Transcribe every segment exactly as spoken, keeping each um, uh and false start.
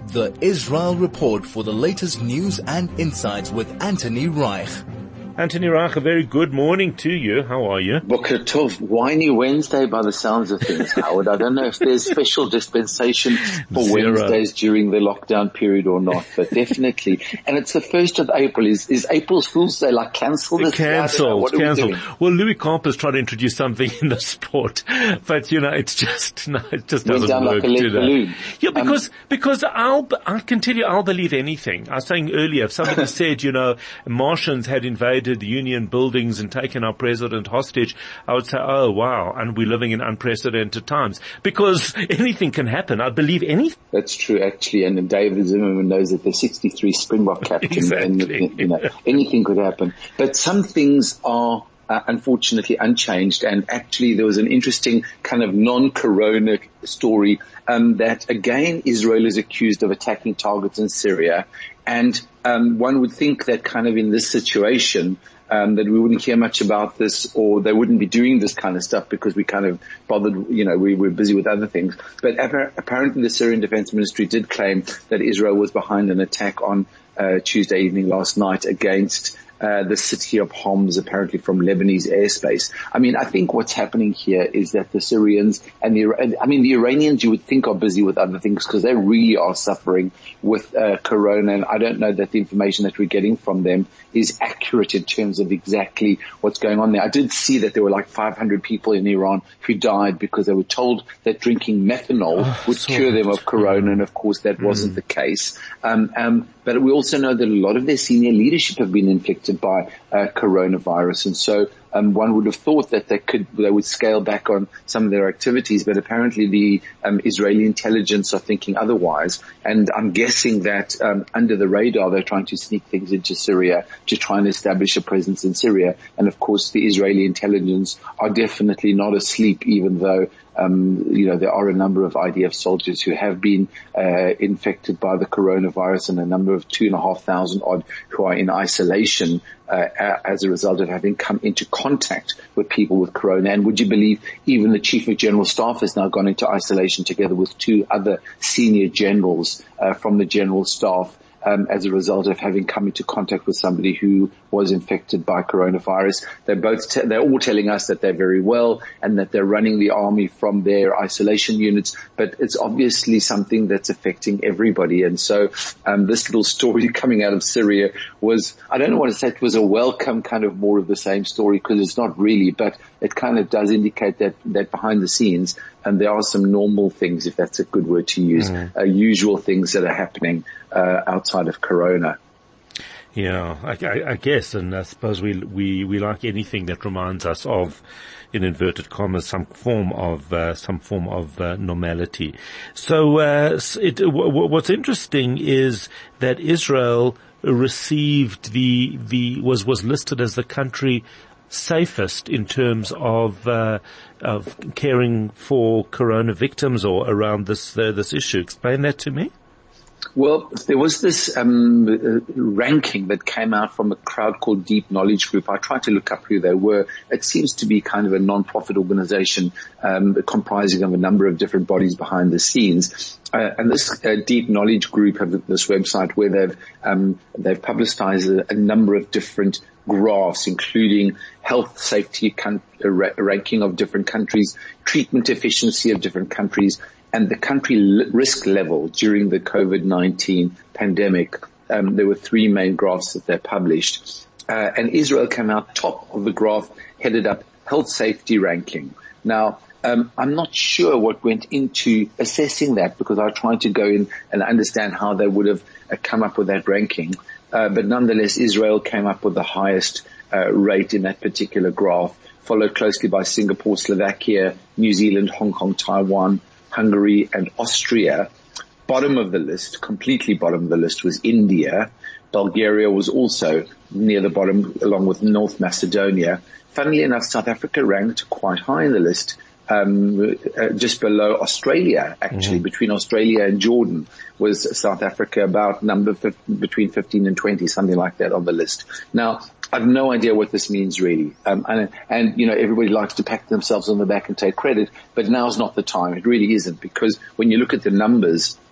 The Israel Report for the latest news and insights with Anthony Reich. Anthony Reich, a very good morning to you. How are you? Boker Tov, whiny Wednesday by the sounds of things, Howard. I don't know if there's special dispensation for Zero. Wednesdays during the lockdown period or not, but definitely. And it's the first of April. Is, is April's Fool's Day like cancelled? Cancelled, cancelled. We well, Louis Campers tried to introduce something in the sport, but you know, it's just, no, it just doesn't down work like a lead today. Balloon. Yeah, because, um, because I'll, I can tell you, I'll believe anything. I was saying earlier, if somebody said, you know, Martians had invaded the Union buildings and taken our president hostage, I would say, oh wow, and we're living in unprecedented times. Because anything can happen. I believe anything. That's true, actually, and David Zimmerman knows that the sixty-three Springbok captain, exactly. and, you know, anything could happen. But some things are Uh, unfortunately unchanged, and actually there was an interesting kind of non-corona story um, that again Israel is accused of attacking targets in Syria, and um, one would think that kind of in this situation um, that we wouldn't hear much about this, or they wouldn't be doing this kind of stuff because we kind of bothered, you know, we were busy with other things. But apparently the Syrian Defense Ministry did claim that Israel was behind an attack on uh, Tuesday evening last night against Uh, the city of Homs, apparently from Lebanese airspace. I mean, I think what's happening here is that the Syrians and the, I mean, the Iranians you would think are busy with other things because they really are suffering with uh, corona, and I don't know that the information that we're getting from them is accurate in terms of exactly what's going on there. I did see that there were like five hundred people in Iran who died because they were told that drinking methanol oh, would so cure them of corona, and of course that mm. wasn't the case. Um, um, but we also know that a lot of their senior leadership have been inflicted by uh, coronavirus, and so um, one would have thought that they could they would scale back on some of their activities, but apparently the um, Israeli intelligence are thinking otherwise, and I'm guessing that um, under the radar they're trying to sneak things into Syria to try and establish a presence in Syria, and of course the Israeli intelligence are definitely not asleep, even though Um, you know, there are a number of I D F soldiers who have been uh, infected by the coronavirus, and a number of two and a half thousand odd who are in isolation uh, as a result of having come into contact with people with corona. And would you believe even the Chief of General Staff has now gone into isolation together with two other senior generals uh, from the General Staff, Um, as a result of having come into contact with somebody who was infected by coronavirus. They're both, te- they're all telling us that they're very well and that they're running the army from their isolation units, but it's obviously something that's affecting everybody. And so, um, this little story coming out of Syria was, I don't know what to say, it was a welcome kind of more of the same story, because it's not really, but it kind of does indicate that, that behind the scenes, and there are some normal things, if that's a good word to use, mm. uh, usual things that are happening uh, outside of corona. Yeah, I, I, I guess, and I suppose we, we, we like anything that reminds us of, in inverted commas, some form of, uh, some form of, uh, normality. So, uh, it, w- what's interesting is that Israel received the, the, was, was listed as the country safest in terms of, uh, of caring for corona victims or around this, uh, this issue. Explain that to me. Well, there was this um uh, ranking that came out from a crowd called Deep Knowledge Group. I tried to look up who they were. It seems to be kind of a non-profit organization um comprising of a number of different bodies behind the scenes. Uh, and this uh, Deep Knowledge Group have this website where they've um they've publicized a, a number of different graphs, including health safety con- ra- ranking of different countries, treatment efficiency of different countries, and the country li- risk level during the COVID nineteen pandemic. Um, there were three main graphs that they published. Uh, and Israel came out top of the graph, headed up health safety ranking. Now, um, I'm not sure what went into assessing that, because I tried to go in and understand how they would have uh, come up with that ranking. Uh, but nonetheless, Israel came up with the highest uh, rate in that particular graph, followed closely by Singapore, Slovakia, New Zealand, Hong Kong, Taiwan, Hungary, and Austria. Bottom of the list, completely bottom of the list, was India. Bulgaria was also near the bottom, along with North Macedonia. Funnily enough, South Africa ranked quite high in the list, um, uh, just below Australia, actually. Mm-hmm. Between Australia and Jordan was South Africa, about number f- between fifteen and twenty, something like that on the list. Now, I have no idea what this means really. Um, and, and, you know, everybody likes to pat themselves on the back and take credit, but now's not the time. It really isn't, because when you look at the numbers,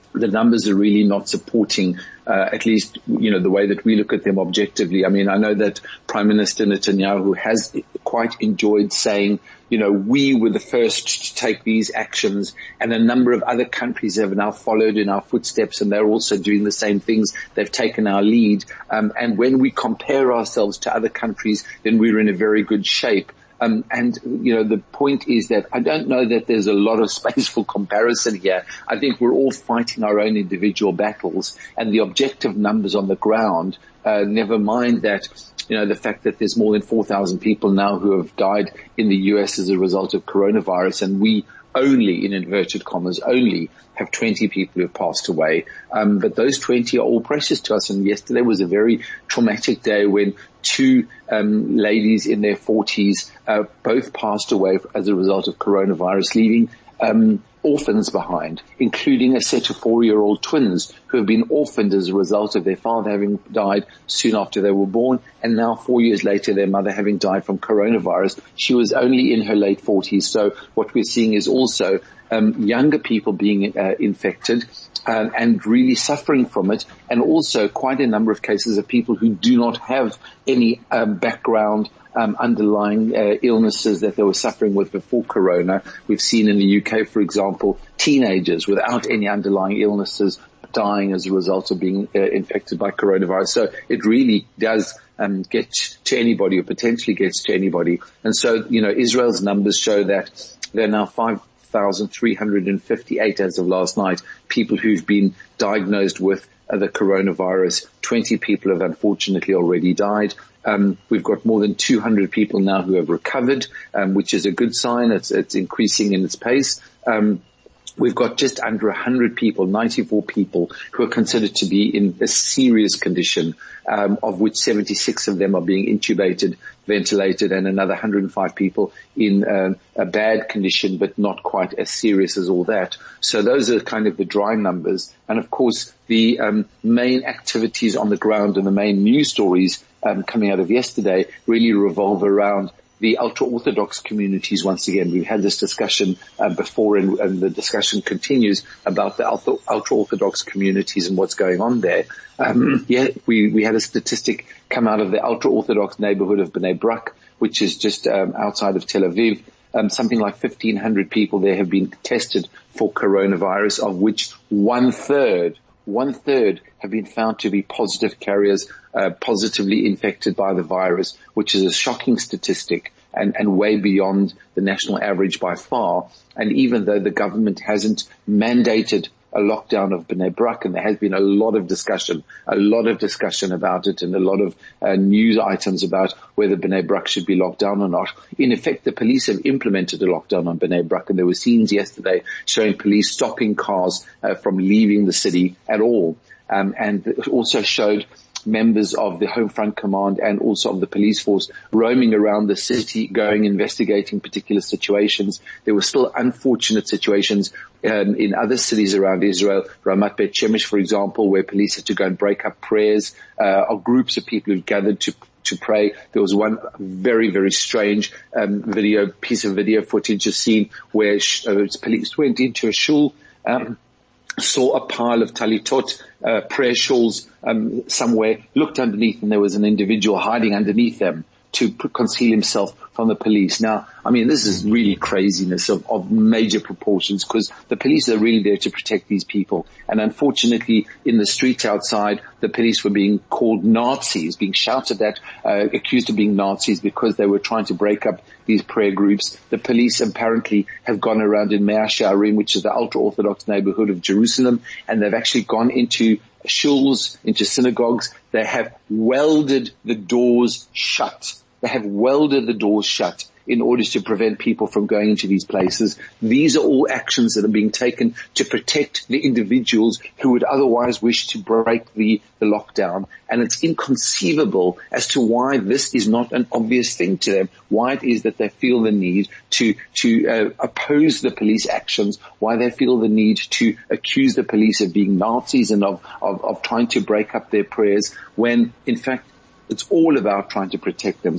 the numbers are really not supporting, uh, at least, you know, the way that we look at them objectively. I mean, I know that Prime Minister Netanyahu has quite enjoyed saying, you know, we were the first to take these actions, and a number of other countries have now followed in our footsteps, and they're also doing the same things. They've taken our lead. Um, and when we compare ourselves to other countries, then we're in a very good shape. Um, and, you know, the point is that I don't know that there's a lot of space for comparison here. I think we're all fighting our own individual battles, and the objective numbers on the ground, uh, never mind that, you know, the fact that there's more than four thousand people now who have died in the U S as a result of coronavirus, and we only, in inverted commas, only have twenty people who have passed away. Um, but those twenty are all precious to us. And yesterday was a very traumatic day when two um, ladies in their forties uh, both passed away as a result of coronavirus, leaving um, orphans behind, including a set of four-year-old twins who have been orphaned as a result of their father having died soon after they were born, and now four years later their mother having died from coronavirus. She was only in her late forties. So what we're seeing is also um, younger people being uh, infected um, and really suffering from it, and also quite a number of cases of people who do not have any um, background Um, underlying uh, illnesses that they were suffering with before corona. We've seen in the U K, for example, teenagers without any underlying illnesses dying as a result of being uh, infected by coronavirus. So it really does um, get to anybody, or potentially gets to anybody. And so, you know, Israel's numbers show that there are now five thousand three hundred fifty-eight as of last night people who've been diagnosed with uh, the coronavirus. twenty people have unfortunately already died. Um, we've got more than two hundred people now who have recovered, um, which is a good sign. It's, it's increasing in its pace. Um, we've got just under one hundred people, ninety-four people, who are considered to be in a serious condition, um, of which seventy-six of them are being intubated, ventilated, and another one hundred five people in uh, a bad condition, but not quite as serious as all that. So those are kind of the dry numbers. And of course, the um, main activities on the ground and the main news stories um, coming out of yesterday really revolve around the ultra-Orthodox communities. Once again, we've had this discussion uh, before, and, and the discussion continues about the ultra-Orthodox communities and what's going on there. Um, yeah, we, we had a statistic come out of the ultra-Orthodox neighborhood of Bnei Brak, which is just um, outside of Tel Aviv. Um, something like fifteen hundred people there have been tested for coronavirus, of which one third One third have been found to be positive carriers, uh, positively infected by the virus, which is a shocking statistic and, and way beyond the national average by far. And even though the government hasn't mandated a lockdown of Bnei Brak, and there has been a lot of discussion, a lot of discussion about it, and a lot of uh, news items about whether Bnei Brak should be locked down or not. In effect, the police have implemented a lockdown on Bnei Brak, and there were scenes yesterday showing police stopping cars uh, from leaving the city at all. Um, and it also showed members of the Home Front Command and also of the police force roaming around the city, going, investigating particular situations. There were still unfortunate situations um, in other cities around Israel, Ramat Beit Shemesh, for example, where police had to go and break up prayers uh, of groups of people who gathered to to pray. There was one very, very strange um, video, piece of video footage, a scene where sh- uh, police went into a shul, um, saw a pile of talitot, uh, prayer shawls, um, somewhere, looked underneath, and there was an individual hiding underneath them to p- conceal himself from the police. Now, I mean, this is really craziness of, of major proportions, because the police are really there to protect these people. And unfortunately, in the streets outside, the police were being called Nazis, being shouted at, uh, accused of being Nazis because they were trying to break up these prayer groups. The police apparently have gone around in Mea Shearim, which is the ultra-Orthodox neighborhood of Jerusalem, and they've actually gone into shuls, into synagogues. They have welded the doors shut. They have welded the doors shut in order to prevent people from going into these places. These are all actions that are being taken to protect the individuals who would otherwise wish to break the, the lockdown. And it's inconceivable as to why this is not an obvious thing to them, why it is that they feel the need to, to uh, oppose the police actions, why they feel the need to accuse the police of being Nazis and of, of, of trying to break up their prayers, when in fact it's all about trying to protect them. So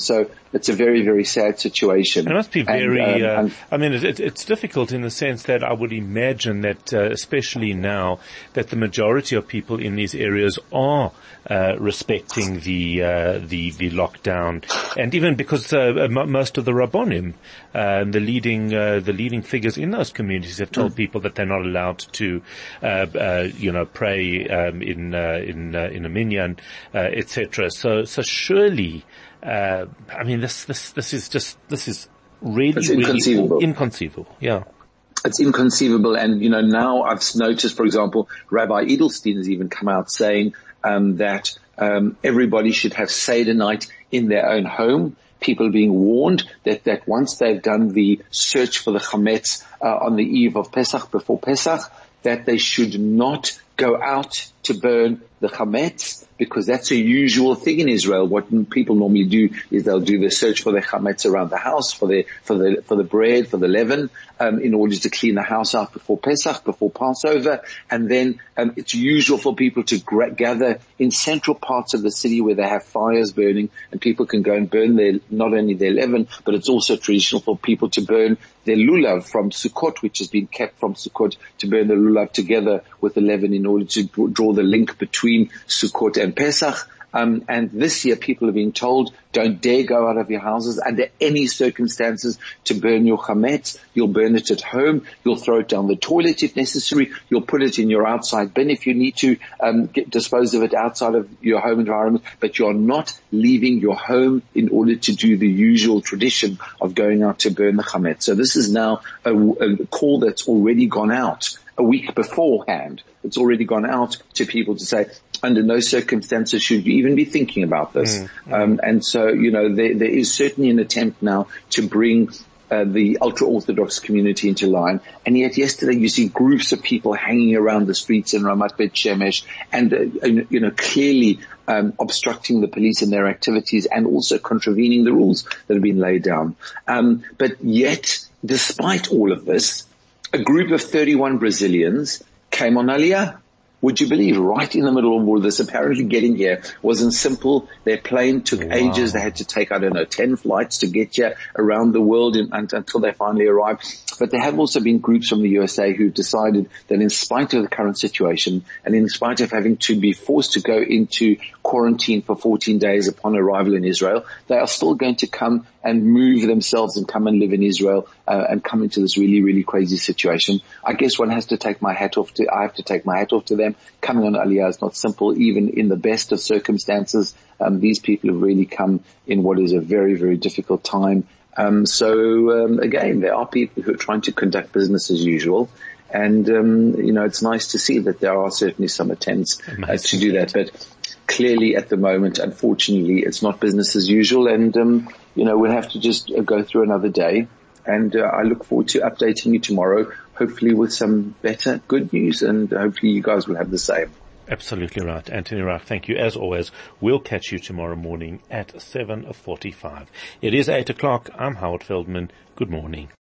it's a very, very sad situation. It must be very, and, um, uh, and I mean, it, it, it's difficult in the sense that I would imagine that, uh, especially now, that the majority of people in these areas are uh, respecting the, uh, the, the lockdown. And even because uh, m- most of the Rabbonim, uh, the leading, uh, the leading figures in those communities have told mm. people that they're not allowed to, uh, uh, you know, pray um, in, uh, in, uh, in a minyan, uh, et cetera. So, so surely, Uh, I mean, this, this, this is just, this is really, it's inconceivable. really inconceivable. Yeah. It's inconceivable. And, you know, now I've noticed, for example, Rabbi Edelstein has even come out saying, um, that, um, everybody should have Seder night in their own home. People being warned that, that once they've done the search for the chametz, uh, on the eve of Pesach, before Pesach, that they should not go out to burn the chametz, because that's a usual thing in Israel. What people normally do is they'll do the search for the chametz around the house, for the, for the, for the bread, for the leaven, um, in order to clean the house out before Pesach, before Passover. And then, um, it's usual for people to gra- gather in central parts of the city where they have fires burning, and people can go and burn their, not only their leaven, but it's also traditional for people to burn their lulav from Sukkot, which has been kept from Sukkot, to burn the lulav together with the leaven in order to draw the link between Sukkot and Pesach. Um, and this year people are being told, don't dare go out of your houses under any circumstances to burn your chametz. You'll burn it at home. You'll throw it down the toilet if necessary. You'll put it in your outside bin if you need to, um, get, dispose of it outside of your home environment. But you're not leaving your home in order to do the usual tradition of going out to burn the chametz. So this is now a, a call that's already gone out a week beforehand. It's already gone out to people to say, under no circumstances should you even be thinking about this. Mm, mm. Um, and so, you know, there, there is certainly an attempt now to bring uh, the ultra-Orthodox community into line. And yet yesterday you see groups of people hanging around the streets in Ramat Bet Shemesh and, uh, you know, clearly um, obstructing the police in their activities and also contravening the rules that have been laid down. Um, but yet, despite all of this, a group of thirty-one Brazilians came on Aliyah. Would you believe, right in the middle of all this, apparently getting here wasn't simple. Their plane took wow. ages. They had to take, I don't know, ten flights to get here around the world in, and, until they finally arrived. But there have also been groups from the U S A who decided that in spite of the current situation and in spite of having to be forced to go into quarantine for fourteen days upon arrival in Israel, they are still going to come and move themselves and come and live in Israel, uh, and come into this really, really crazy situation. I guess one has to take my hat off to, I have to take my hat off to them. Coming on Aliyah is not simple, even in the best of circumstances. Um, these people have really come in what is a very, very difficult time. Um, so, um, again, there are people who are trying to conduct business as usual. And, um, you know, it's nice to see that there are certainly some attempts uh, to do that. But clearly at the moment, unfortunately, it's not business as usual. And, um, you know, we'll have to just uh, go through another day. And uh, I look forward to updating you tomorrow, hopefully with some better good news. And hopefully you guys will have the same. Absolutely right. Anthony Reich, thank you as always. We'll catch you tomorrow morning at seven forty-five. It is eight o'clock. I'm Howard Feldman. Good morning.